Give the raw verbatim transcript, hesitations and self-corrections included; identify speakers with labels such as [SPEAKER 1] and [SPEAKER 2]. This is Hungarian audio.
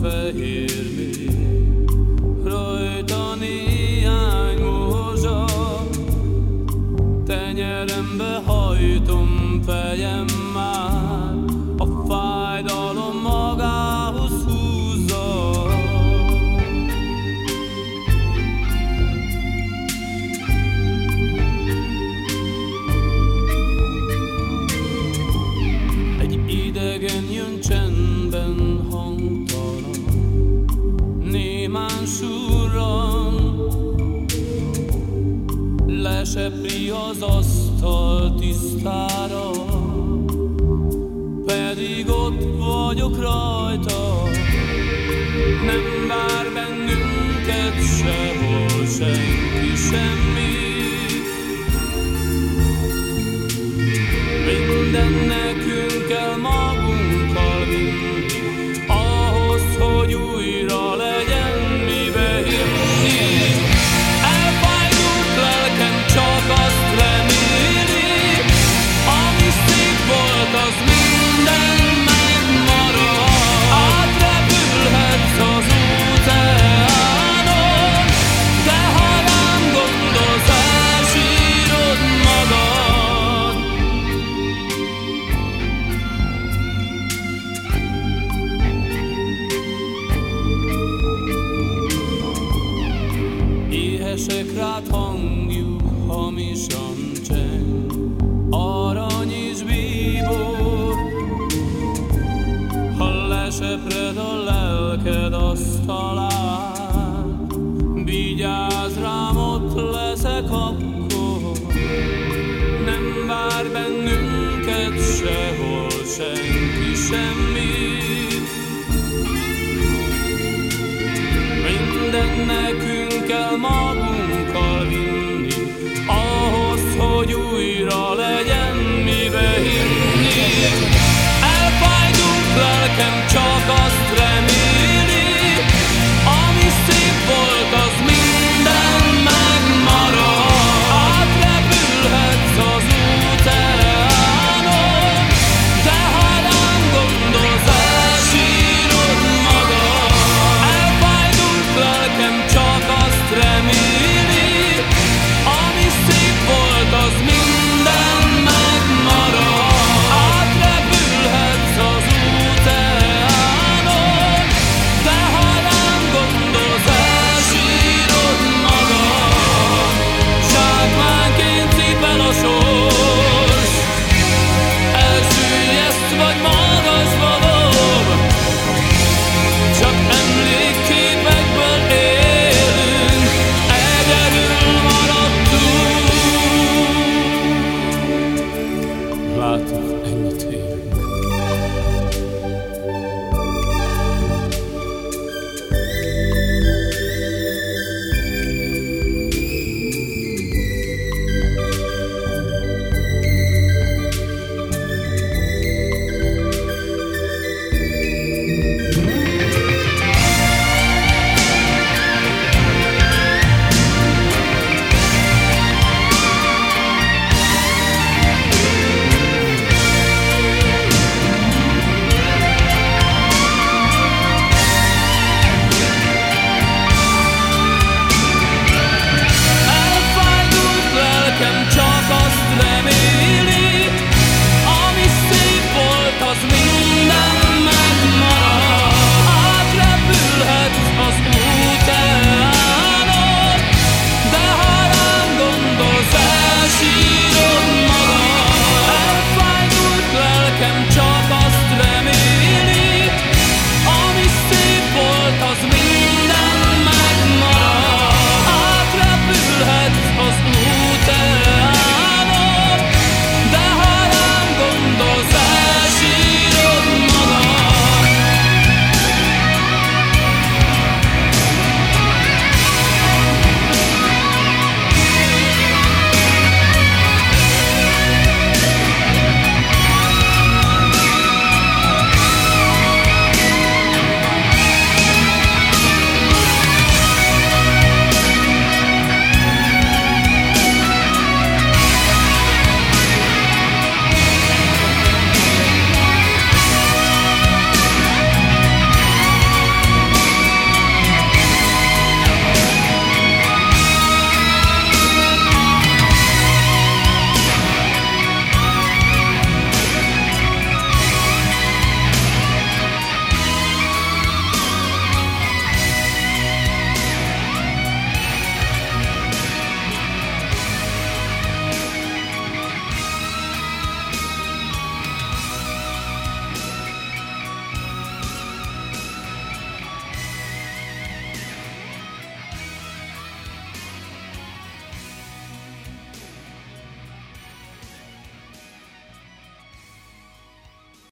[SPEAKER 1] fehér még, rajta néhány morzsa, tenyerembe hajtom fejem már, a fájdalom magához húzza. Egy idegen jön csendben, hangtalan, némán surran, lesepri az asztal tisztára, pedig ott vagyok rajta. Nem vár bennünket sehol senki, semmi. Minden nekünk kell magunkkal vinni, ahhoz, hogy újra legyen mibe hinni. Elfájdult lelkem csak azt reméli, ami szép volt, az minden megmarad. Átrepülhetsz az óceánon, de ha rám gondolsz, elsírod magad. Éhesek rád hangjuk, hamisan cseng, arany és bíbor. Ha lesepred a lelked asztalát, vigyázz rám, ott leszek akkor. Nem vár bennünket sehol senki, semmi. Minden nekünk kell magunkkal vinni, ahhoz, hogy újra legyen mibe hinni. Elfájdult lelkem csak azt reméli, ami szép volt, az minden megmarad. Átrepülhetsz az óceánon, de ha rám gondolsz, elsírod magad. Elfájdult lelkem csak azt reméli, ami szép volt, az minden megmarad. Átrepülhetsz az óceánon, de ha rám gondolsz, elsírod magad. Zsákmányként cipel a sors, elsüllyeszt vagy magasba dob. Csak emlékképekből élünk, egyedül maradtunk. Látod, ennyit ér.